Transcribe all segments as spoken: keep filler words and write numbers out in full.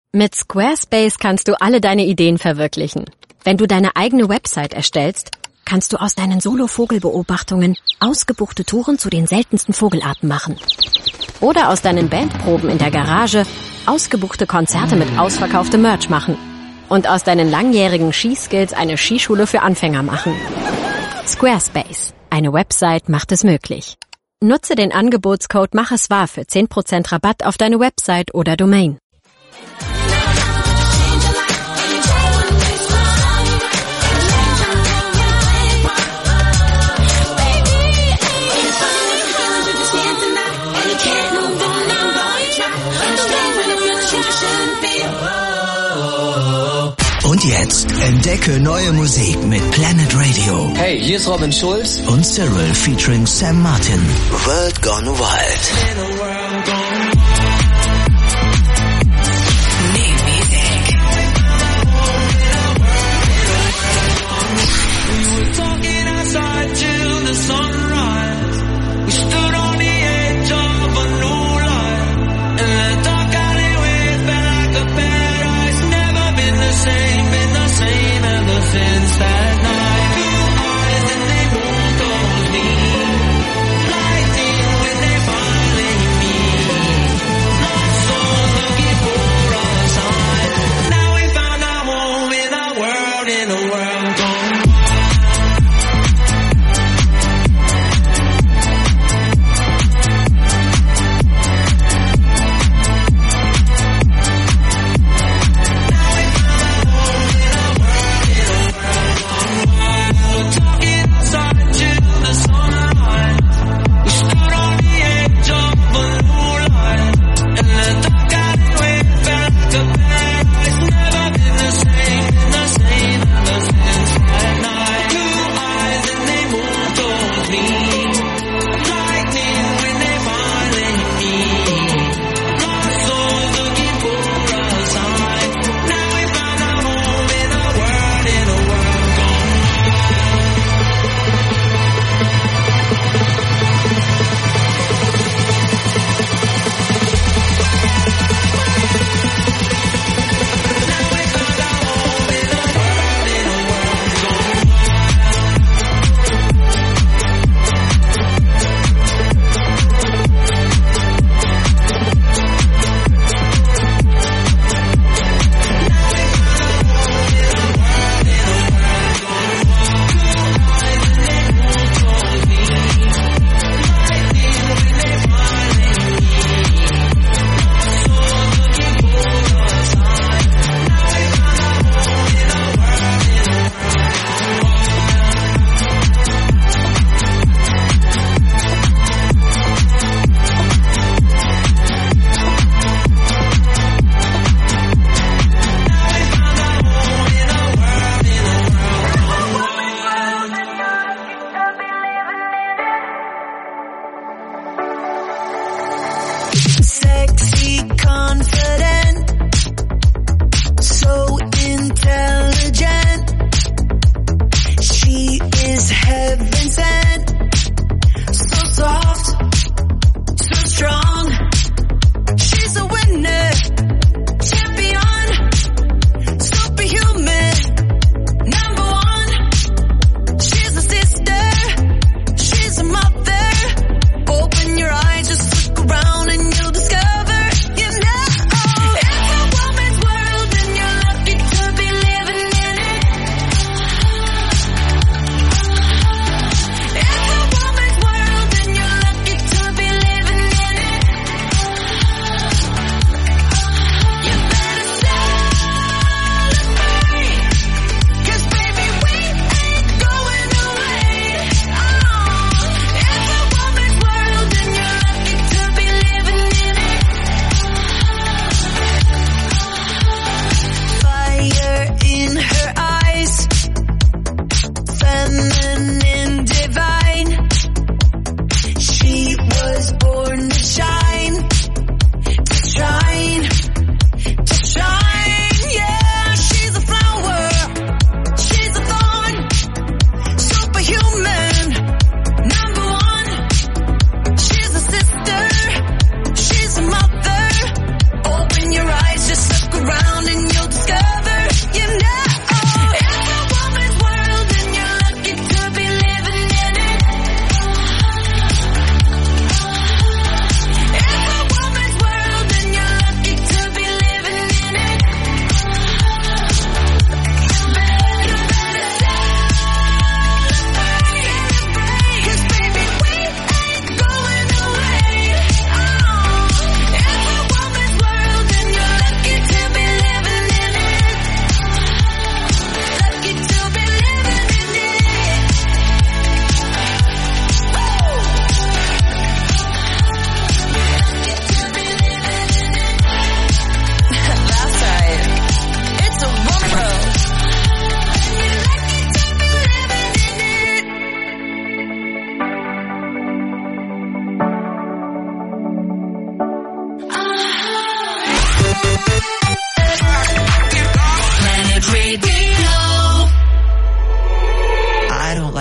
Mit Squarespace kannst du alle deine Ideen verwirklichen. Wenn du deine eigene Website erstellst, kannst du aus deinen Solo-Vogelbeobachtungen ausgebuchte Touren zu den seltensten Vogelarten machen. Oder aus deinen Bandproben in der Garage ausgebuchte Konzerte mit ausverkauftem Merch machen. Und aus deinen langjährigen Skiskills eine Skischule für Anfänger machen. Squarespace. Eine Website macht es möglich. Nutze den Angebotscode Mach es wahr für zehn Prozent Rabatt auf deine Website oder Domain. Und jetzt entdecke neue Musik mit Planet Radio. Hey, hier ist Robin Schulz und Cyril featuring Sam Martin. World Gone Wild.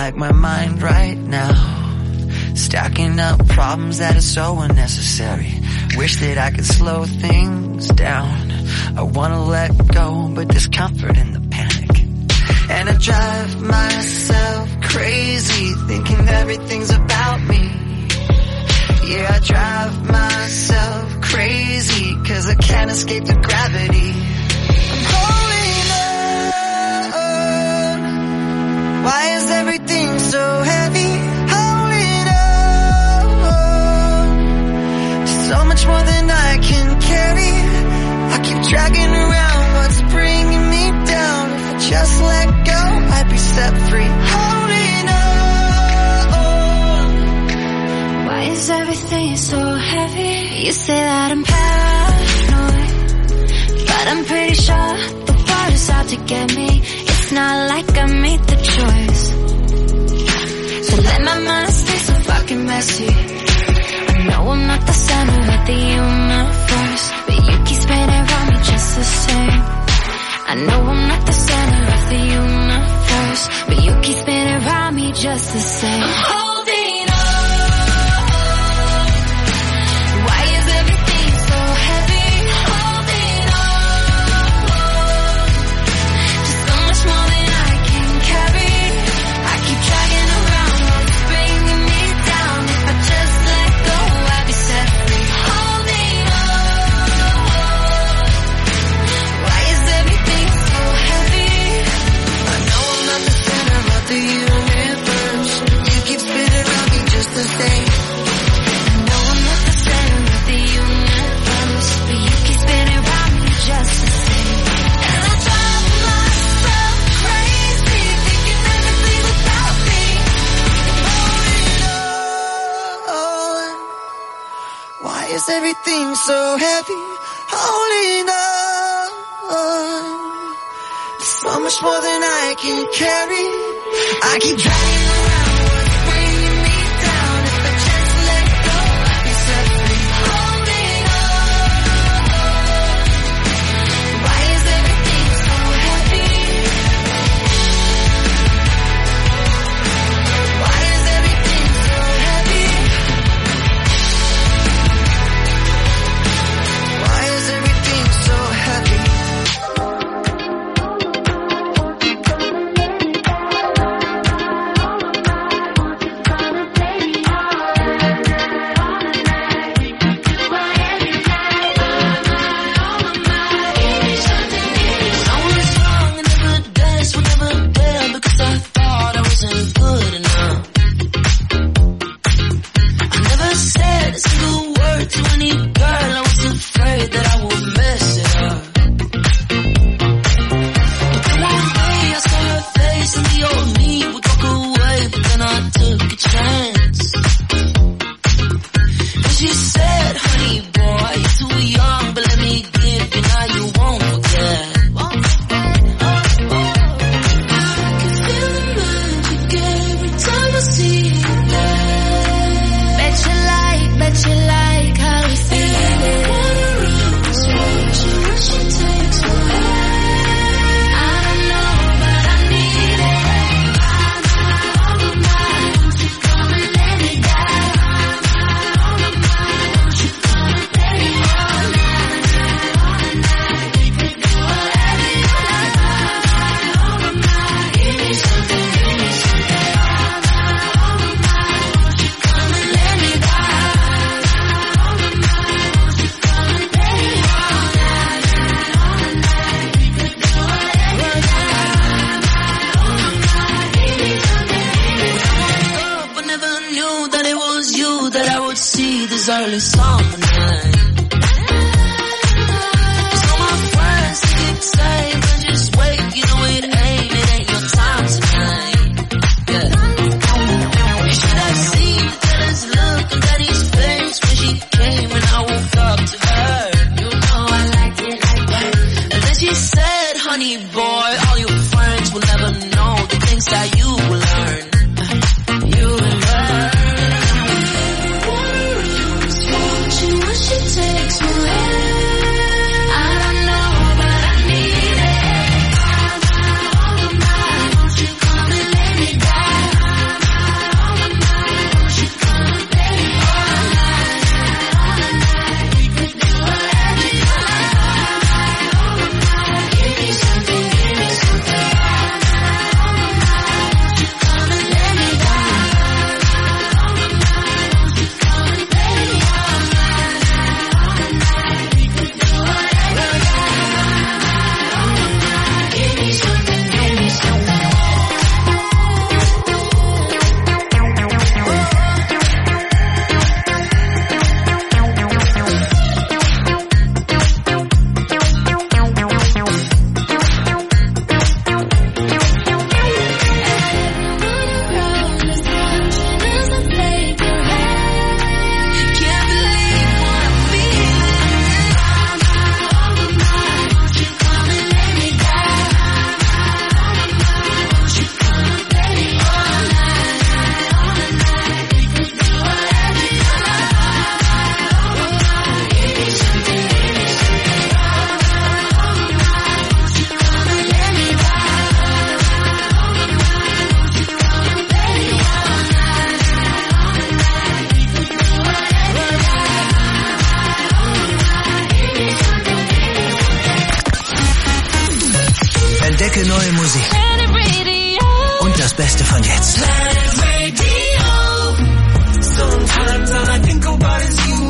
like my mind right now, stacking up problems that are so unnecessary. Wish that I could slow things down. I wanna let go, but there's comfort in the panic. And I drive myself crazy, thinking everything's about me. Yeah, I drive myself crazy, cause I can't escape the gravity. I'm holding on. Why is everything so heavy? Holding on. So much more than I can carry. I keep dragging around what's bringing me down. If I just let go, I'd be set free. Holding on. Why is everything so heavy? You say that I'm paranoid, but I'm pretty sure the world is out to get me. It's not like I made the choice, so let my mind stay so fucking messy. I know I'm not the center of the universe, but you keep spinning around me just the same. I know I'm not the center of the universe, but you keep spinning around me just the same. I'm holding on. Why is everything so heavy? Holding on. Just so much more than I can carry. I keep dragging around what's bringing me down. If I just let go, I'd be set free. Holding on. Why is everything so heavy? I know I'm not the center of the universe. You keep spinning around me just the same. I know I'm not the center of the universe, but you keep spinning around me just the same. And I drive myself crazy, thinking everything's about me. Oh, why is everything so heavy? Holding on. So much more than I can carry. I keep dragging around what's bringing me down. If I just let go, I'd be set free. Holding on. Why is everything so heavy? Why is everything so heavy? Why is everything so heavy? Someone's wrong and never danced, will never dare, because I thought I wasn't good enough. I never said a single word to any girl, I was afraid that I would mess it up. But then one day I saw her face and the old me would walk away, but then I took a chance. And she said, honey boy, you're too young, but let me give you, now you won't forget. I can feel the magic every time I see you there. Bet you like, bet you like how we feel it. She takes me. I don't know, but I need it. Won't you come and let me down? Won't you come and let me all night, all night? We could do whatever you like. Give me something, give me something. Won't you come and let me down? Won't you come and let me all night, all night? We could do whatever you like. Up, I never knew that it was you that I would see this early summer night. So my friends keep saying, but just wait, you know it ain't, it ain't your time tonight. Yeah. You should have seen the jealous look on Daddy's face when she came and I woke up to her. You know I like it like that. And then she said, honey boy, all your friends will never know the things that you will learn. You will learn. When she takes me I don't know, but I need it. Won't you come and let me down? Dicke neue Musik. Und das Beste von jetzt. Sometimes all I think about is you.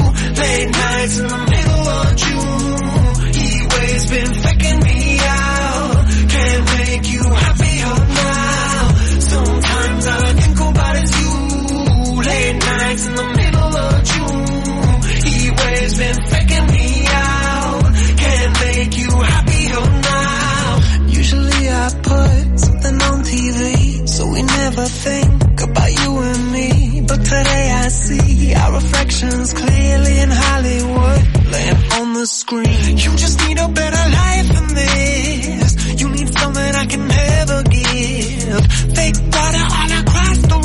Late nights in the middle of June. He waves been faking me out. Can't make you happier now. Sometimes all I think about is you. Late nights in the middle of June. He waves been faking me out. Can't make you happier now. Usually I put something on T V, so we never think about you and me. But today I see our reflections clearly in Hollywood, laying on the screen. You just need a better life than this. You need something I can never give. Fake water all across the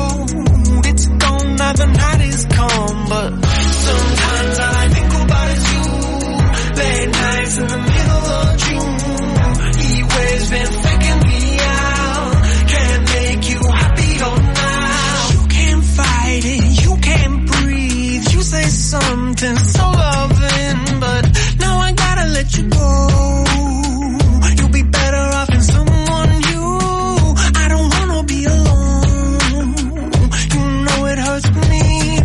road. It's gone now, the night is come. But sometimes all I think about is you. Late nights in the middle of June. He waves been faking me out. Can't make you happier now. You can't fight it, you can't breathe. You say something so loving, but now I gotta let you go. You'll be better off in someone new. I don't wanna be alone. You know it hurts me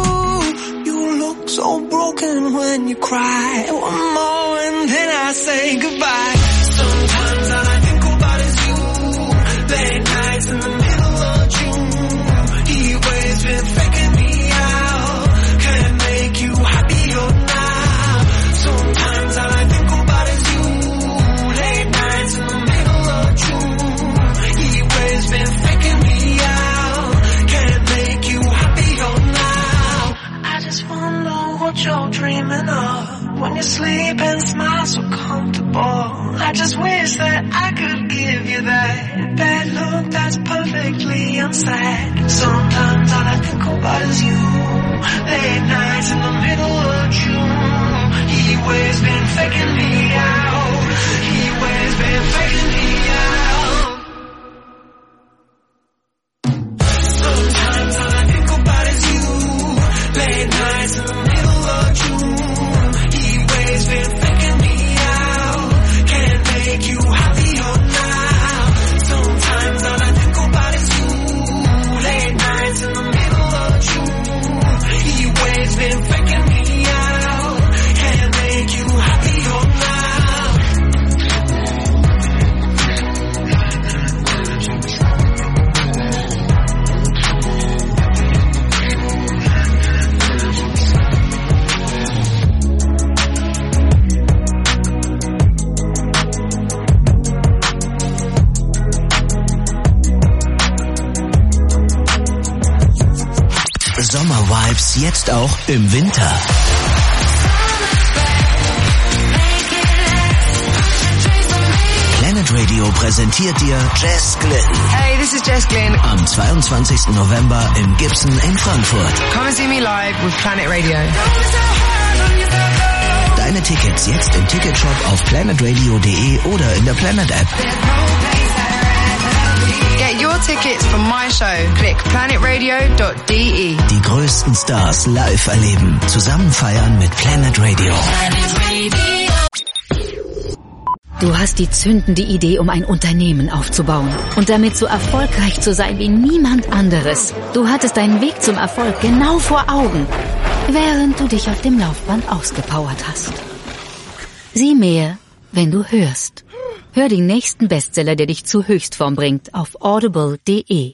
too. You look so broken when you cry. One more and then I say goodbye. Sometimes all I think about is you. Late nights in the middle of June. He waves been faking me out. Can't make you happier now. Sometimes all I think about is you. Late nights in the middle of June. He waves been faking me out. Can't make you happier now. I just wonder what you're dreaming of. When you sleep and smile so comfortable. I just wish that I could give you that bad look that's perfectly unsaid. Sometimes all I think about is you. Late nights in the middle of June. He waves been faking me out. He waves been faking me out. Sometimes all I think about is you. Late nights in the middle of June. He waves been faking me out. Can't make you happier now. Sometimes all I think about is you. Late nights in the middle of June. He waves been faking me out. Can't make you happier now. Sommervibes jetzt auch im Winter. Planet Radio präsentiert dir Jess Glynn. Hey, this is Jess Glynn. Am zweiundzwanzigsten November im Gibson in Frankfurt. Come and see me live with Planet Radio. Deine Tickets jetzt im Ticketshop auf planet radio punkt de oder in der Planet App. Get your tickets for my show. Click planet radio dot de. Die größten Stars live erleben. Zusammen feiern mit Planet Radio. Du hast die zündende Idee, um ein Unternehmen aufzubauen und damit so erfolgreich zu sein wie niemand anderes. Du hattest deinen Weg zum Erfolg genau vor Augen, während du dich auf dem Laufband ausgepowert hast. Sieh mehr, wenn du hörst. Hör den nächsten Bestseller, der dich zu Höchstform bringt, auf audible punkt de.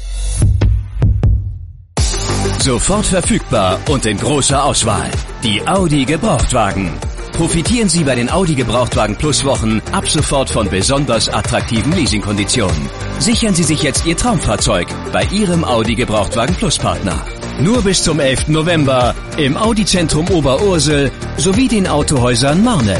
Sofort verfügbar und in großer Auswahl. Die Audi Gebrauchtwagen. Profitieren Sie bei den Audi Gebrauchtwagen Plus Wochen ab sofort von besonders attraktiven Leasingkonditionen. Sichern Sie sich jetzt Ihr Traumfahrzeug bei Ihrem Audi Gebrauchtwagen Plus Partner. Nur bis zum elften November im Audi Zentrum Oberursel sowie den Autohäusern Marnet.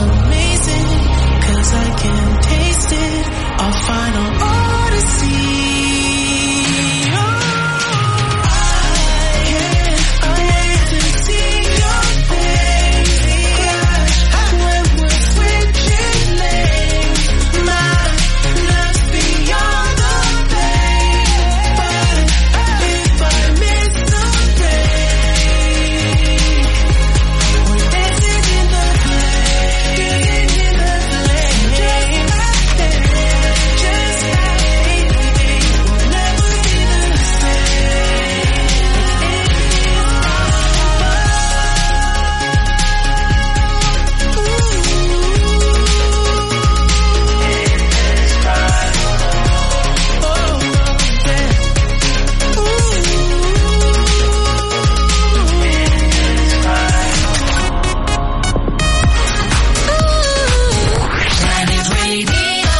amazing, 'cause I can taste it, our final odyssey. Oh, I can't wait to see your face crash when we're switching lanes. My love's beyond the pain, but if I miss the rain, we're dancing in the flame, in the flame, just like that, just like we'll never be the same. Planet Radio.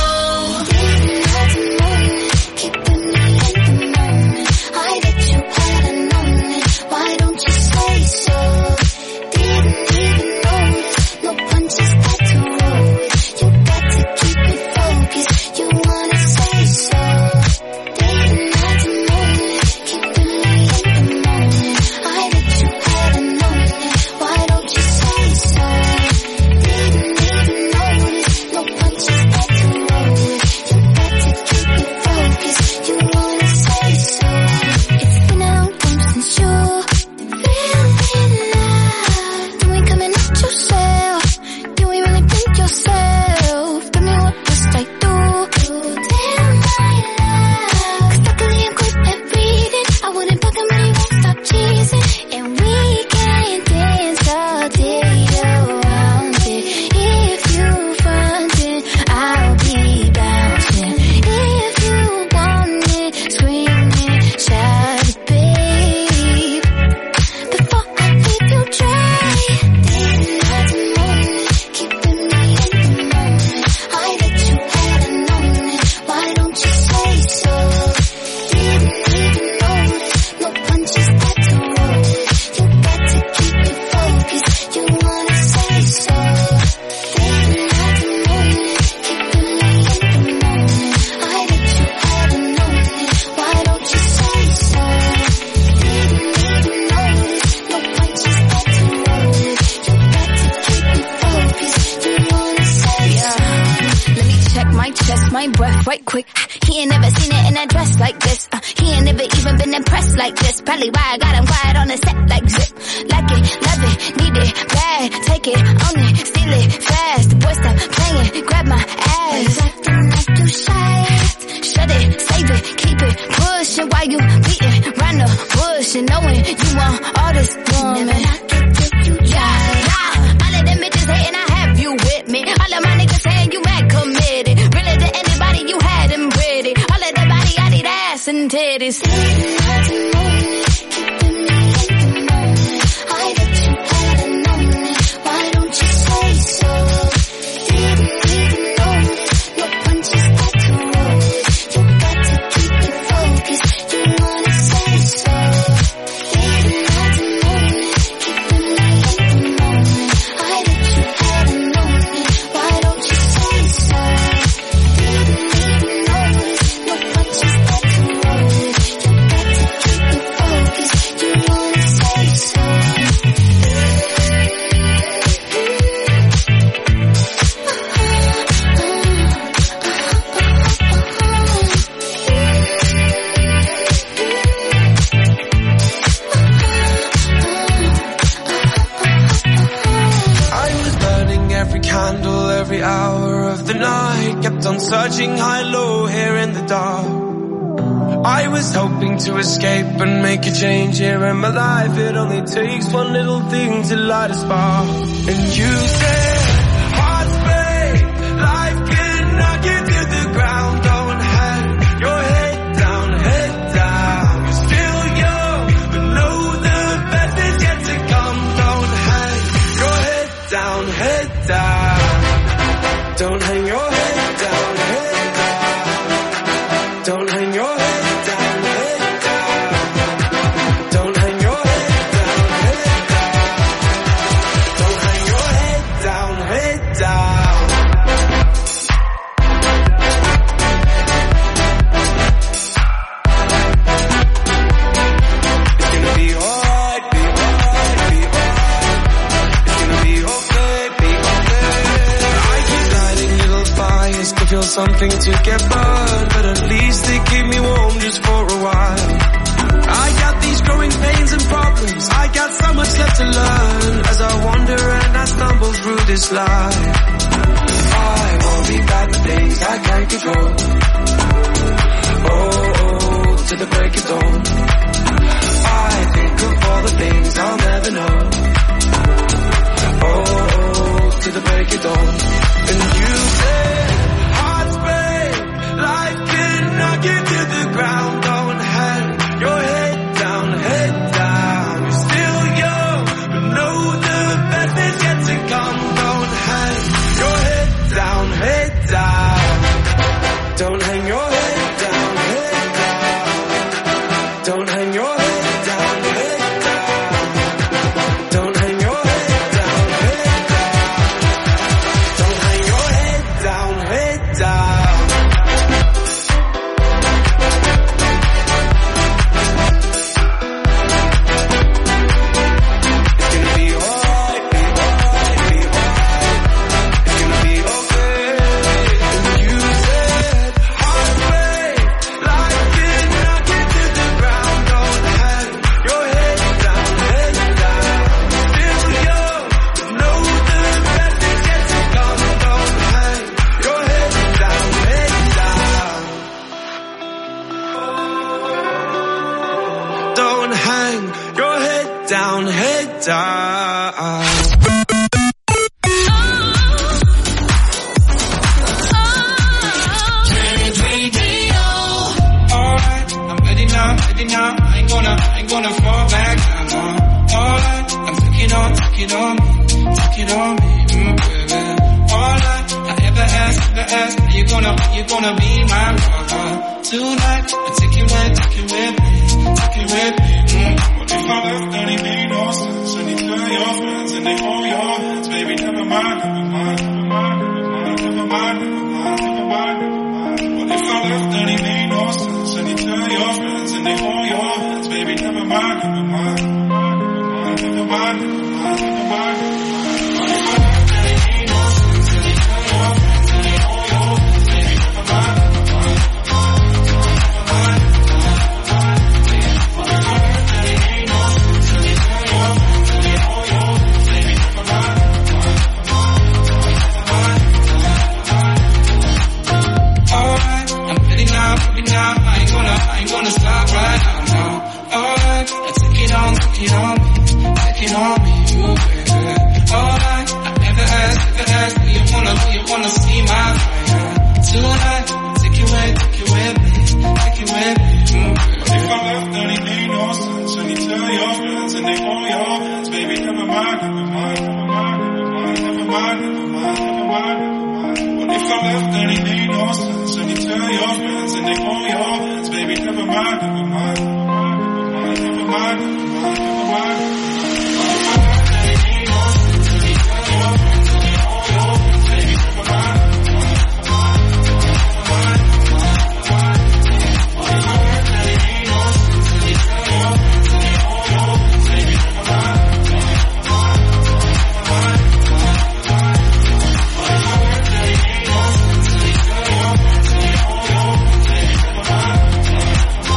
Keeping me in the moment. I bet you hadn't known it. Why don't you say so? Didn't even notice. No punches got to roll with. You got to keep it focused. You wanna say so? Didn't have to know it. Keeping me in the moment. I bet you hadn't known it. Why don't you say so? Didn't even notice. No punches got to roll with. You got to keep it focused. You wanna say so? It's been a long time since you feeling love. You ain't coming out yourself. You ain't really think yourself. Tell me what was I do? Damn my love. 'Cause luckily I'm quick at breathing. I wouldn't fuck him, but he won't stop cheesing. And we can dance all day around it. If you frontin', I'll be bouncing. If you want it, scream it, shout it, babe. Before I leave you dry, didn't have to know it. Keeping me in the moment. I bet you hadn't known it. Why don't you say so? Didn't even notice. No punches got to roll with. You got to keep it focused. You wanna say so? Didn't have to know it. Keeping me in the moment. I bet you hadn't known it. Why don't you say so? Didn't even notice. No punches got to roll with. You got to keep it focused. You wanna say so? Let me check my chest, my breath right quick. He ain't never seen it in a dress like this. Uh, he ain't never even been impressed like this. Probably why I got him quiet on the set like zip. Like it, love it, need it, bad. Take it, own it, steal it, fast. The boy stop playing, grab my ass. Acting like you shy. Shut it, save it, keep it pushing while you beating round the bush and knowing you want all this woman. Yeah, yeah. All of them bitches hating, I have you with me. All of my niggas saying you mad committed. Really to anybody you had them pretty. All of the body, I need ass and titties. Didn't have to know it. Keeping me in the moment. I bet you hadn't known it. Why don't you say so? Didn't even notice. No punches got to roll with. You got to keep it focused. You wanna say so? Didn't have to know it. Keeping me in the moment. I bet you hadn't known it. Why don't you say so? Didn't even notice. No punches got to roll with. You got to keep it focused. You wanna say so? I was burning every candle, every hour of the night. Kept on searching high, low, here in the dark. I was hoping to escape and make a change here in my life. It only takes one little thing to light a spark. And you said, hearts break, life can knock you to the ground. Don't hang your head down, head down. You're still young, but know the best is yet to come. Don't hang your head down, head down. Don't hang your head down, head down. Don't hang your head down, head down. Don't hang your head down, head down. Don't hang your head down, head down. kill something to get burned, but at least they keep me warm just for a while. I got these growing pains and problems, I got so much left to learn as I wander and I stumble through this life. I worry about the things I can't control. Oh, oh, to the break of dawn. I think of all the things I'll never know. Oh, oh, to the break of dawn. And you say, hearts break, life can knock you to the ground. Don't hang your head down, head down. You're still young, but know the best is yet to come. Don't hang your head down, head down. Don't hang your head down, head down. Don't hang your head down, head down. Don't hang your head down, head down. Don't hang your head down, head down. It's gonna be alright, be alright, be alright. It's gonna be okay. And you said, heart break, life can knock you to the ground. Don't hang your head down, head down. Still young, but know the best is yet to come. Don't hang your head down, head down. Don't hang your head down, head down. Alright, I'm ready now, ready now. I ain't gonna, I ain't gonna fall back down. No. Alright, I'm taking on, taking on me, taking on me, mm, baby. Alright, I ever ask, ever ask, are you gonna, are you gonna be my lover tonight? And take it with, take it with me, take it with me. Mm. What if I left, then it made no sense? And you tell your friends and they hold your hands, baby. Never mind, never mind, never mind, never mind, never mind, never mind, never mind. What if I left, then it made no sense? And you tell your friends and they hold your hands, baby. Never mind, never mind, never mind, never mind, never mind, never mind. What if I left, then it made no sense? And you tell your friends and they hold your hands, baby. Never mind, never mind, never mind, never mind. What if I left, then it made no sense? And you tell your friends and they hold your hands, baby. Never mind, never mind, never mind, never mind. Alright, I'm ready now, ready now. I ain't gonna, I ain't gonna stop right now, no. Alright, let's take it on, take it on me, take it on me, you baby. Alright, I never asked, never asked, do you wanna, do you wanna see my fire tonight? Take it with, take it with me, take it with me, mm, baby. If I left, then it made no sense. And you tell your friends and they hold your hands, baby. Never mind, never mind, never mind, never mind, never mind, never mind, never mind, never mind. What if I left, then it made no sense? And you tell your friends and they hold your hands, baby. Never mind, never mind, never mind, never mind, never mind, never mind. What if I left, then it made no sense? And you tell your friends and they hold your hands, baby. Never mind, never mind, never mind, never mind. What if I left, then it made no sense? And you tell your friends and they hold your hands, baby. Never mind, never mind, never mind, never mind. What if I left, then it made no sense? And you tell your friends and they hold your hands, baby. Never mind, never mind, never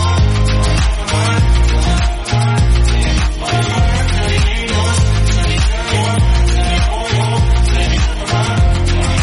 mind, never mind. What if I left, then it made no sense? And you tell your friends and they hold your hands, baby. Never mind, never mind,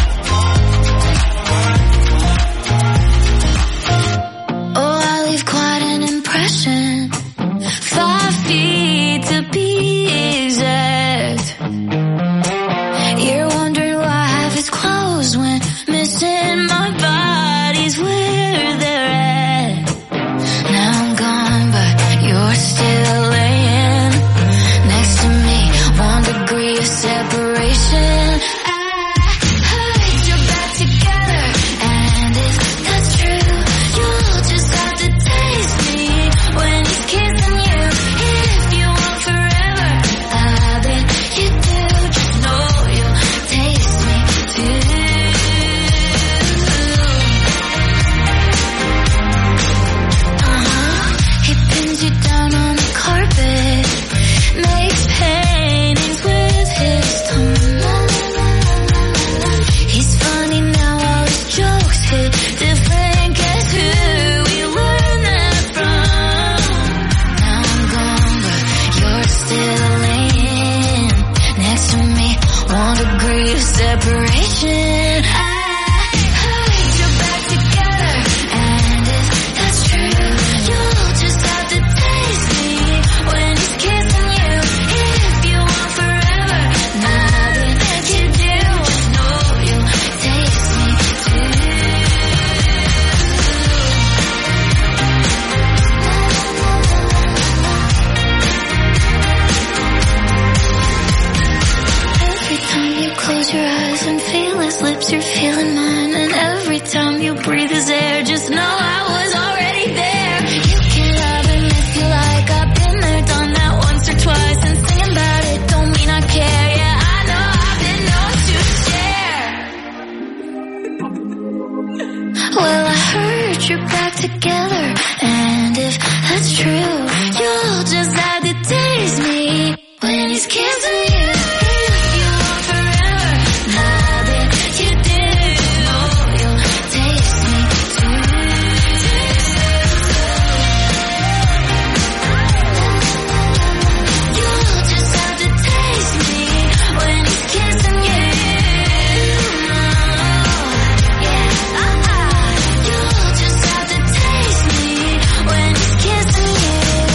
never mind. Oh, I leave quite an impression. Five feet to be exact. You're wondering why half is closed when missing my body's where they're at. Now I'm gone, but you're still laying next to me. One degree of separation. I heard you're back together, and if that's true, you'll just have to taste me when he's kissing you. If you want forever, I bet you do. Just know you'll taste me too. lips, you're feeling mine. And every time you breathe his air, just know I was already there. You can love him if you like. I've been there, done that once or twice. And singing about it don't mean I care. Yeah, I know I've been known to share. Well, I heard you're back together, and if that's true, you'll just have to taste me when he's kissing you. If you want forever, now that you do, you'll taste me too. You'll just have to taste me when he's kissing you. Yeah, uh-uh. You'll just have to taste me when he's kissing you.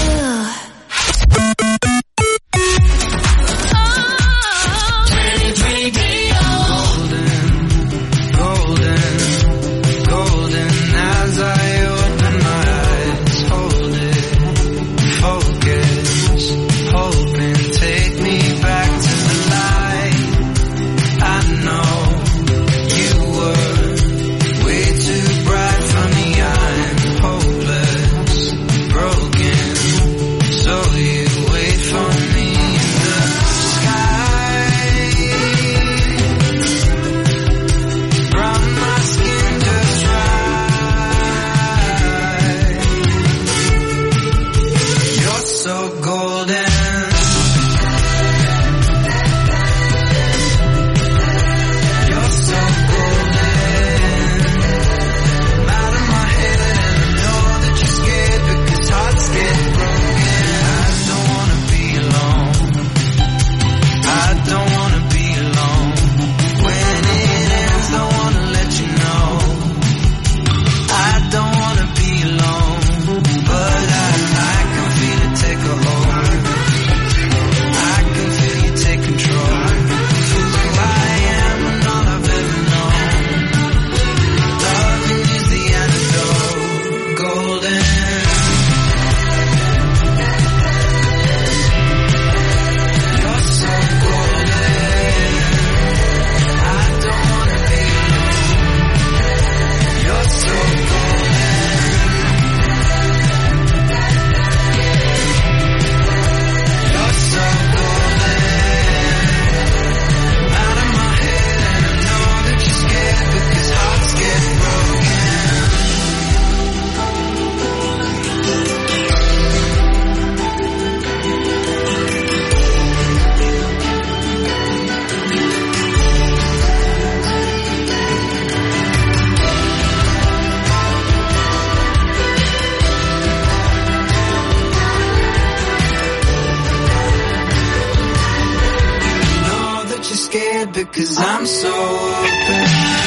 Because I'm so open.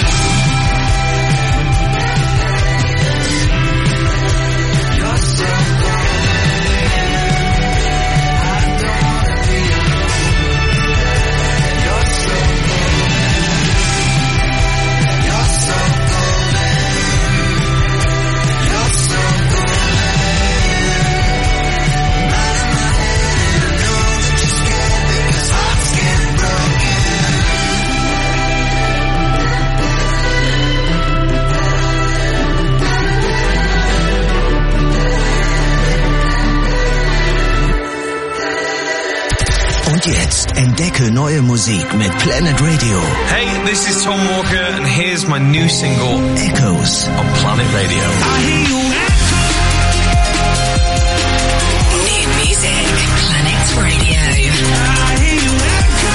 You're so golden. I don't wanna be alone. You're so golden. You're so golden. You're so golden. I'm out of my head and I know that you're scared because hearts get broken. Und jetzt entdecke neue Musik mit Planet Radio. Hey, this is Tom Walker and here's my new single, Echoes, on Planet Radio. I hear you echo. New music, Planet Radio. I hear you echo.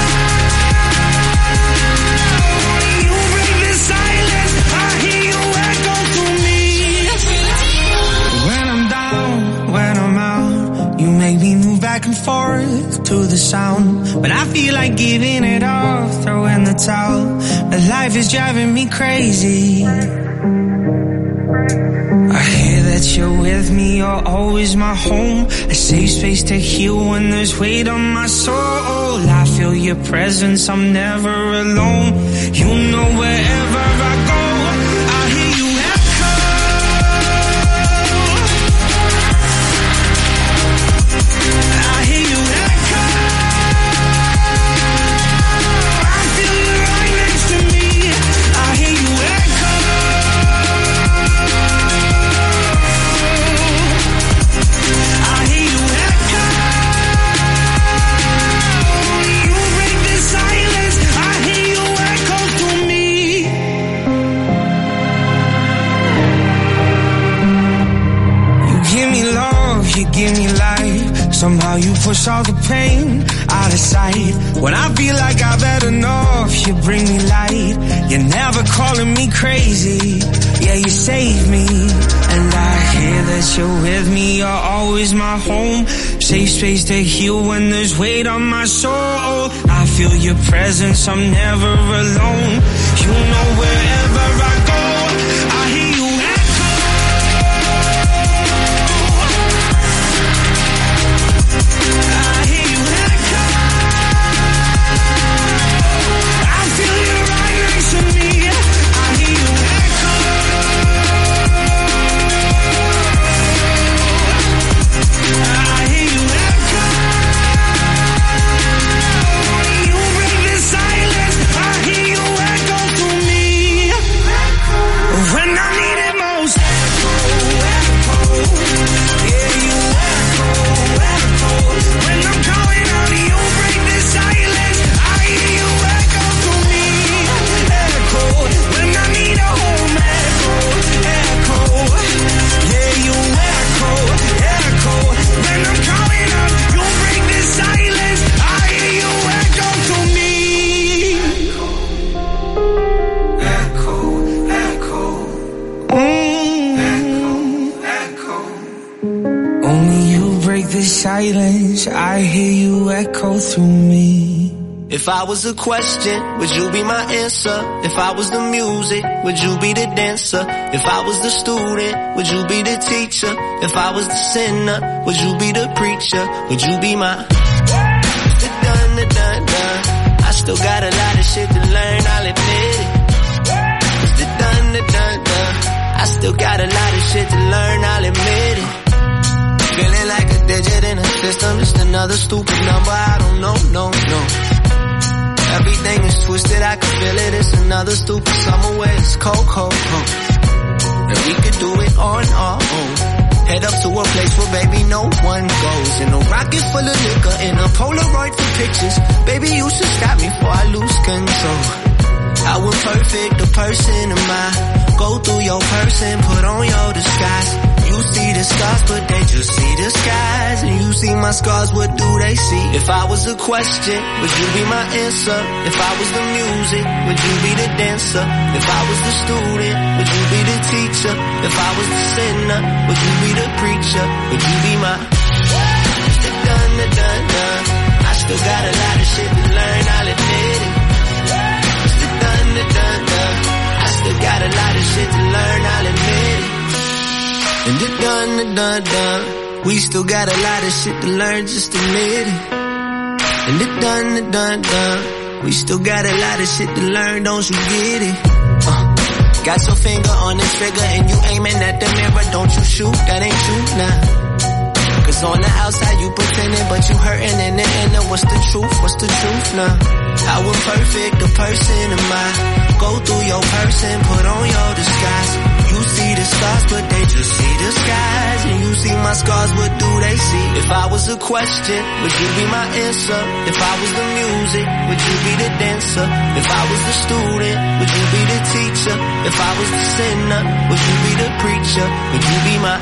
You break the silence. I hear you echo to me. When I'm down, when I'm out, you make me move back and forth to the sound. When I feel like giving it up, throw in the towel. But life is driving me crazy. I hear that you're with me, you're always my home. A safe space to heal when there's weight on my soul. I feel your presence, I'm never alone. You know wherever I go, I hear you echo. I hear you echo. I feel you right next to me. push all the pain out of sight. When I feel like I've had enough, you bring me light. You're never calling me crazy, yeah, you save me. And I hear that you're with me, you're always my home. Safe space to heal when there's weight on my soul. I feel your presence, I'm never alone. You know wherever I go, I hear you echo. I hear you echo. I feel you right next to me. I hear you echo. I hear you echo. You break the silence. I hear you echo through me. When I need it most. Echo, echo. Yeah, you echo, echo. When I'm calling out, you break the silence. I hear you echo through me. Echo. When I need a home. Echo, echo. Yeah, you echo, echo. When I'm calling out, you break the silence. I hear you echo through me. Echo, echo. Mm. Echo, echo. Only you break the silence. I hear you echo through me. If I was a question, would you be my answer? If I was the music, would you be the dancer? If I was the student, would you be the teacher? If I was the sinner, would you be the preacher? Would you be my the done, the done, done? I still got a lot of shit to learn, I'll admit it. It's the done, the done, done. I still got a lot of shit to learn, I'll admit it. Feeling like a digit in a system, just another stupid number, I don't know, no, no. Everything is twisted, I can feel it, it's another stupid summer where it's cold, cold, cold. And we could do it on our own. Head up to a place where baby no one goes. In a rocket full of liquor, in a Polaroid for pictures. Baby you should stop me before I lose control. I was perfect, the person am I. Go through your person, put on your disguise. You see the scars, but they just see the skies. And you see my scars, what do they see? If I was a question, would you be my answer? If I was the music, would you be the dancer? If I was the student, would you be the teacher? If I was the sinner, would you be the preacher? Would you be my the done, the done, done? I still got a lot of shit to learn, I'll admit it. It's the done, the done, done. I still got a lot of shit to learn, I'll admit it. And the done, the done, done. We still got a lot of shit to learn, just admit it. And the done, the done, done. We still got a lot of shit to learn, don't you get it? Uh, got your finger on the trigger and you aiming at the mirror, don't you shoot, that ain't you, nah. Cause on the outside you pretending, but you hurting in the inner. What's the truth, what's the truth, nah? I was perfect, the person am I. Go through your person, put on your disguise. You see the scars, but they just see the skies. And you see my scars, what do they see? If I was a question, would you be my answer? If I was the music, would you be the dancer? If I was the student, would you be the teacher? If I was the sinner, would you be the preacher? Would you be my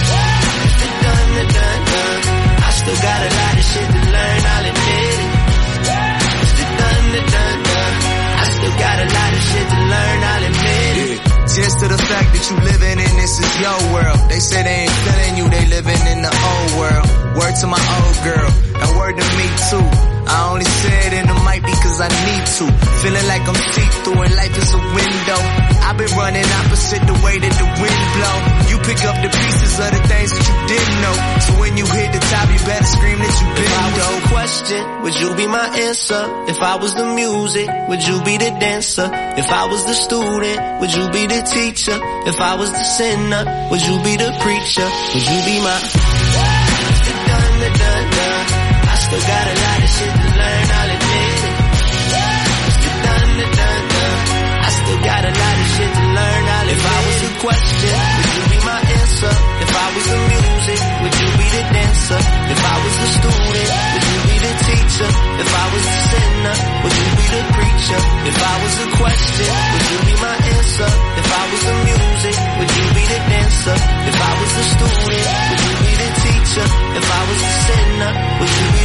the done, the done, done? I still got a lot of shit to learn, I'll admit it. It's the done, the done, done. I still got a lot of shit to learn, I'll admit it. Cheers to the fact that you living in this is your world. They say they ain't feeling you, they living in the old world. Word to my old girl, and word to me too. I only say it in the mic because I need to. Feeling like I'm see-through and life is a window. I've been running opposite the way that the wind blow. You pick up the pieces of the things that you didn't know. So when you hit the top, you better scream that you been If I was though. a question, would you be my answer? If I was the music, would you be the dancer? If I was the student, would you be the teacher? If I was the sinner, would you be the preacher? Would you be my the done, the done, done? I still got a lot of shit to learn, I'll admit it. It's the done, the done, done. I still got a lot of shit to learn, I'll admit it. If I was a question, would you be my answer? If I was the music, would you be the dancer? If I was the student, would you be the teacher? If I was the sinner, would you be the preacher? If I was a question, would you be my answer? If I was the music, would you be the dancer? If I was the student, would you be the teacher? If I was the sinner, would you be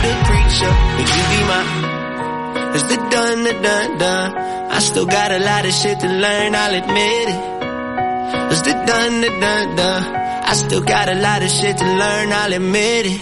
still got a lot of shit to learn, I'll admit it. It's the done, the done, done. I still got a lot of shit to learn, I'll admit it.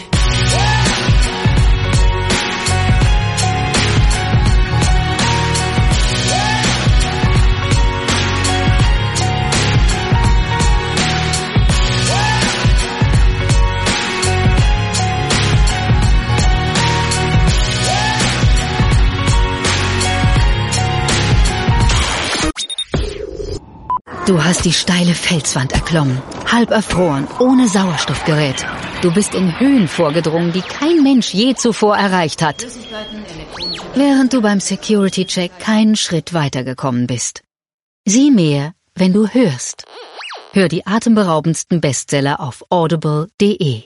Du hast die steile Felswand erklommen, halb erfroren, ohne Sauerstoffgerät. Du bist in Höhen vorgedrungen, die kein Mensch je zuvor erreicht hat. Während du beim Security-Check keinen Schritt weitergekommen bist. Sieh mehr, wenn du hörst. Hör die atemberaubendsten Bestseller auf audible punkt de.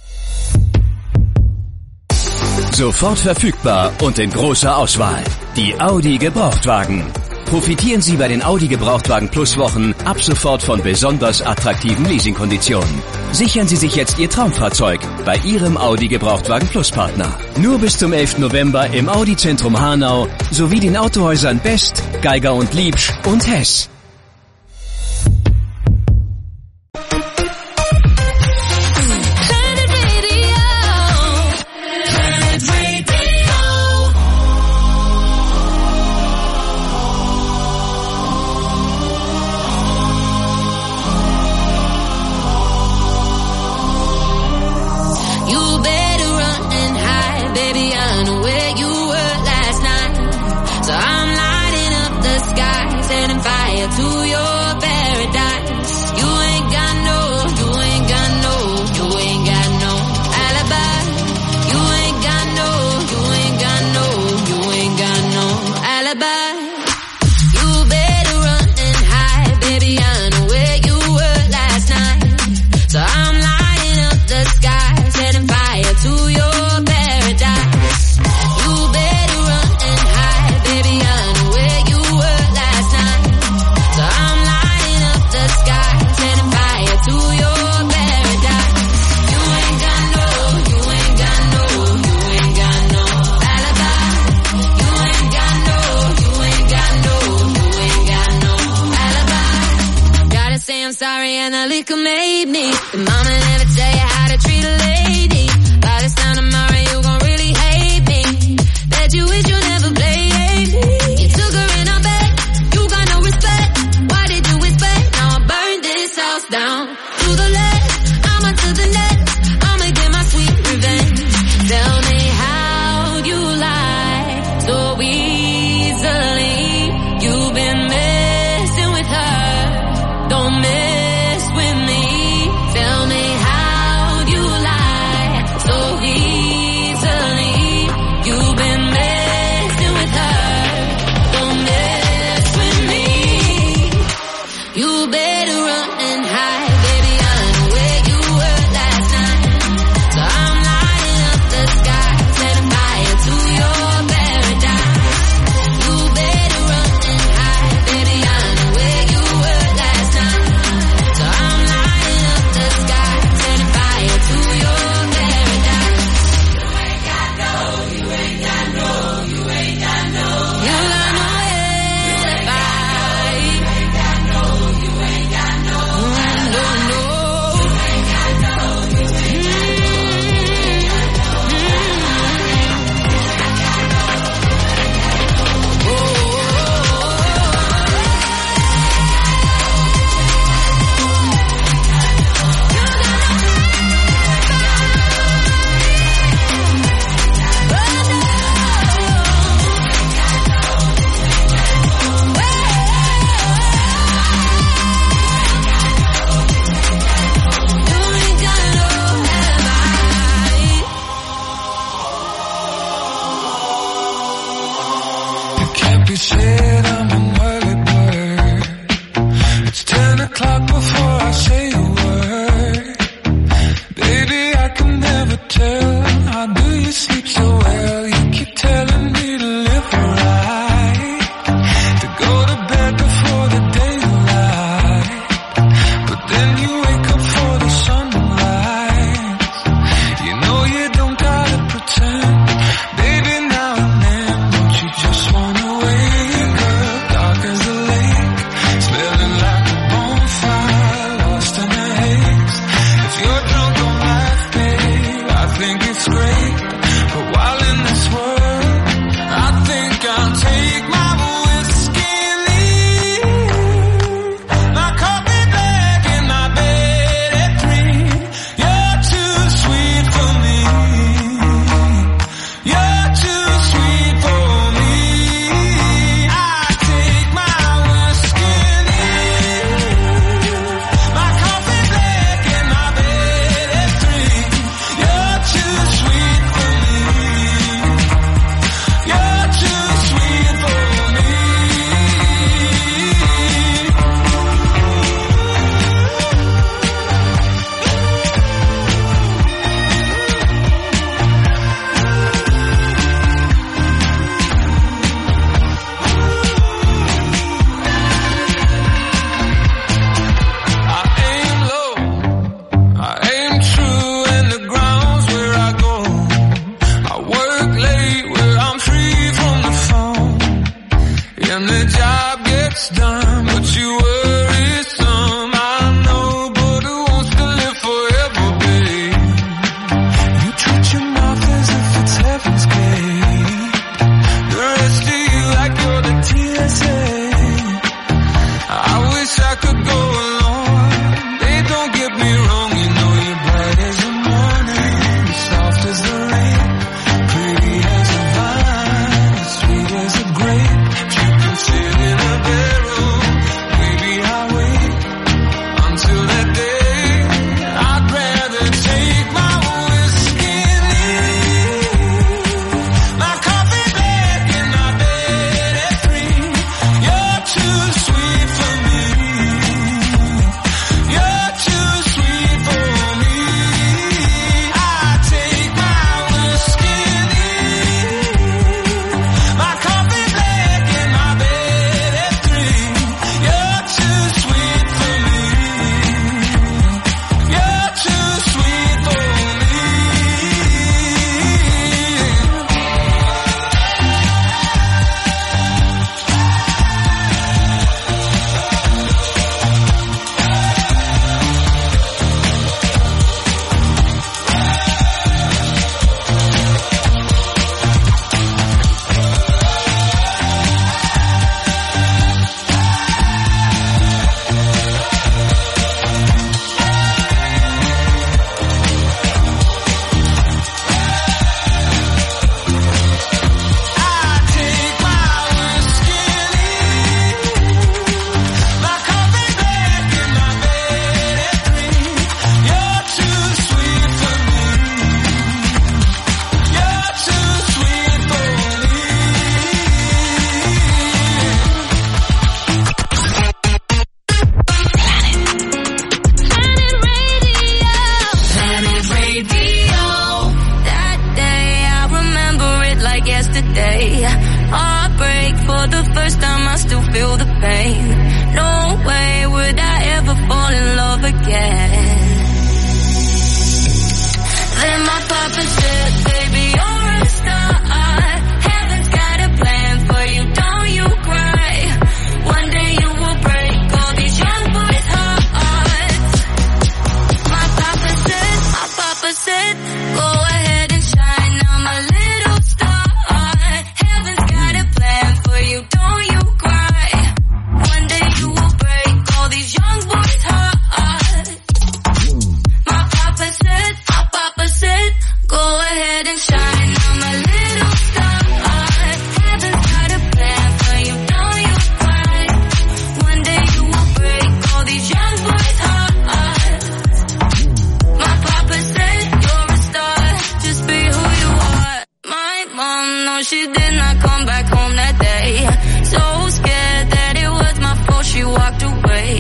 Sofort verfügbar und in großer Auswahl. Die Audi Gebrauchtwagen. Profitieren Sie bei den Audi Gebrauchtwagen Plus Wochen ab sofort von besonders attraktiven Leasingkonditionen. Sichern Sie sich jetzt Ihr Traumfahrzeug bei Ihrem Audi Gebrauchtwagen Plus Partner. Nur bis zum elften November im Audi Zentrum Hanau sowie den Autohäusern Best, Geiger und Liebsch und Hess. To your paradise. You ain't got no, you ain't got no, you ain't got no alibi. You ain't got no, you ain't got no, you ain't got no alibi. You better run and hide, baby, I know where you were last night. So I'm lighting up the sky, setting fire to your paradise. You better run and hide, baby, I know where you were last night. So I'm lighting up the sky, setting fire to your paradise. You ain't got no, you ain't got no, you ain't got no alibi. You ain't got no, you ain't got no, you ain't got no alibi. Gotta say I'm sorry and the liquor made me. The mama never tell you how to treat a lady. By this time tomorrow you gon' really hate me. Bet you wish you never played me. You took her in her bed, you got no respect. Why did you expect? Now I burn this house down to the left. I'ma to the next. I'ma get my sweet revenge. Tell me how you lie so easily. You've been messing with her. Don't mess with me. Tell me how you lie so easily. You've been messing with her. Don't mess with me. You better run and hide, baby, I know where you were last night. So I'm lighting up the sky, setting fire to your paradise. You better run and hide, baby, I know where you were last night. So I'm lighting up the sky, setting fire to your paradise. You ain't got no, you ain't got no, you ain't got no. You got no alibi. You ain't got no, you ain't got no. No, no.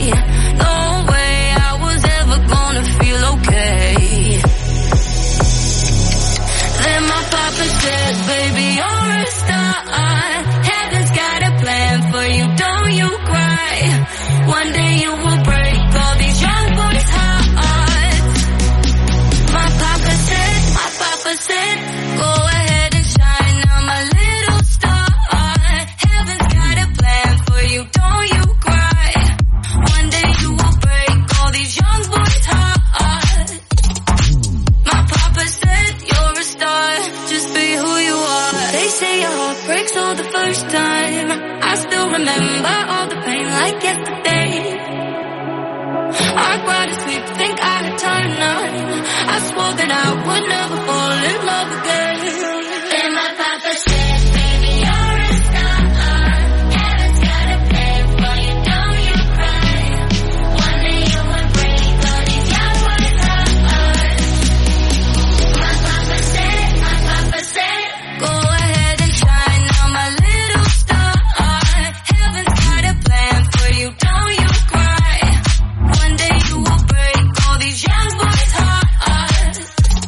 No way I was ever gonna feel okay. Then my papa said, baby, you're a star. Heaven's got a plan for you, don't you cry. One day you will break all these young boys' hearts. My papa said, my papa said, go ahead and shine, I'm a little star. Heaven's got a plan for you, don't you cry. One day you will break all these young boys' hearts. My papa said, you're a star, just be who you are. They say your heart breaks all the first time. I still remember all the pain like yesterday. I cried to sleep, think I had time none. I swore that I would never fall in love again. Then my papa said, baby, you're a star. Heaven's got a plan for you, don't you cry. One day you will break all these young boys' hearts. My papa said, my papa said, go ahead and shine, I'm a little star. Heaven's got a plan for you, don't you cry. One day you will break all these young boys' hearts.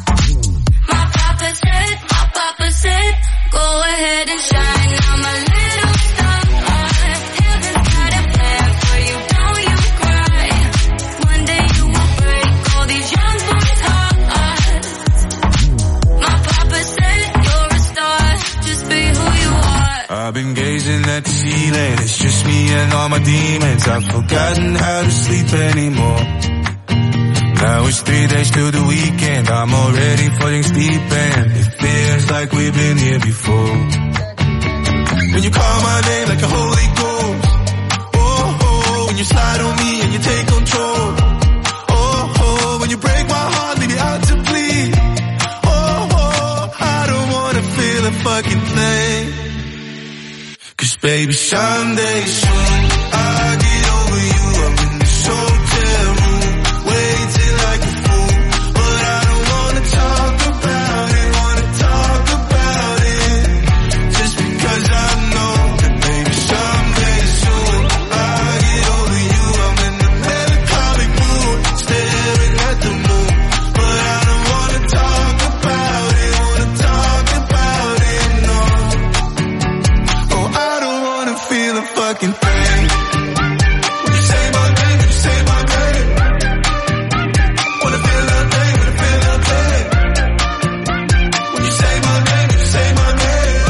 My papa said, my papa said, go ahead and shine, I'm a little star. Heaven's got a plan for you, don't you cry. One day you will break all these young boys' hearts. My papa said, you're a star, just be who you are. I've been gazing at the ceiling, it's just me and all my demons. I've forgotten how to sleep anymore. Now it's three days till the weekend, I'm already falling asleep and it feels like we've been here before. When you call my name like a holy ghost, oh, oh, when you slide on me and you take control, oh, oh, when you break my heart, leave me out to bleed, oh, oh, I don't wanna feel a fucking thing. Cause baby, someday soon, I'll get over you. I'm in this hotel room, waiting like a fool. But I don't wanna talk about it, wanna talk about it. Just because I know that maybe someday soon, I'll get over you. I'm in the melancholic mood, staring at the moon. But I don't wanna talk about it, wanna talk about it, no. Oh, I don't wanna feel a fucking thing. When you say my name, when you say my name, wanna feel nothing, wanna feel nothing. When you say my name, when you say my name.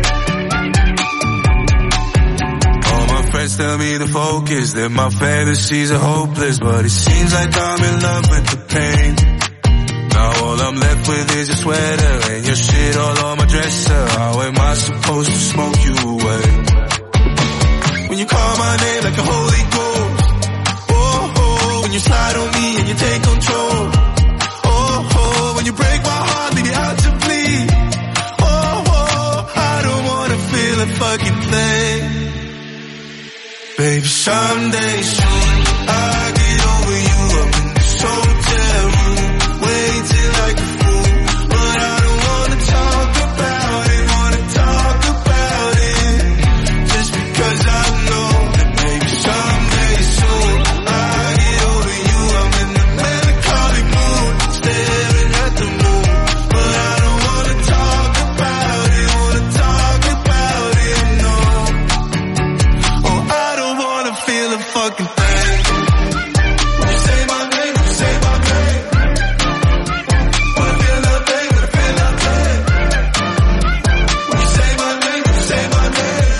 All my friends tell me to focus, that my fantasies are hopeless, but it seems like I'm in love with the pain. Now all I'm left with is your sweater and your shit all on my dresser. How am I supposed to smoke you away? When you call my name like a holy ghost, oh, oh, when you slide on me and you take control, oh, oh, when you break my heart, leave me out to bleed, oh, oh, I don't wanna feel a fucking thing. Baby, someday soon, I'll get over you. I'm in this hotel room, waiting like a fool. But I don't wanna talk about it, wanna talk about it. Just because I know that maybe someday soon, I'll get over you. I'm in the melancholic mood, staring at the moon. But I don't wanna talk about it, wanna talk about it, no. Oh, I don't wanna feel a fucking thing. When you say my name, when you say my name, wanna feel nothing, wanna feel nothing. When you say my name, when you say my name.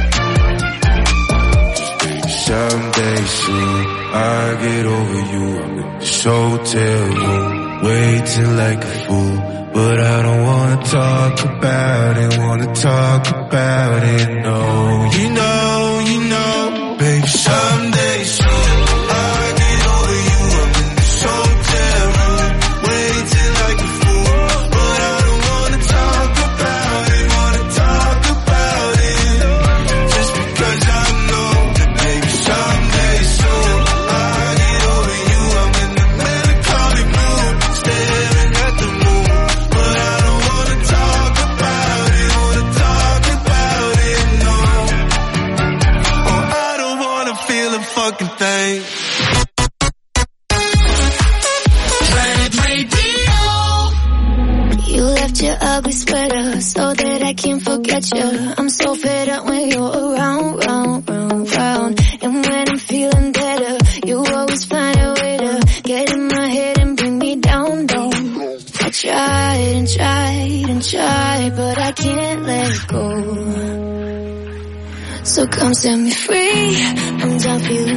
Someday soon, I'll get over you. I'm in this hotel room, waiting like a fool. But I don't wanna talk about it, wanna talk about it, no. You know, you know, baby, someday soon, I'll get over you. I'm in this hotel room, waiting like a fool. But I don't wanna talk about it, wanna talk about it. Just because I know that maybe someday soon, I'll get over you. I'm in the melancholic mood, staring at the moon. But I don't wanna talk about it, wanna talk about it, no. Oh, I don't wanna feel a fucking thing. You left your ugly sweater so that I can't forget you. I'm so fed up when you're around, round, round, round. And when I'm feeling better, you always find a way to get in my head and bring me down, down. I tried and tried and tried, but I can't let go. So come set me free, I'm down for you.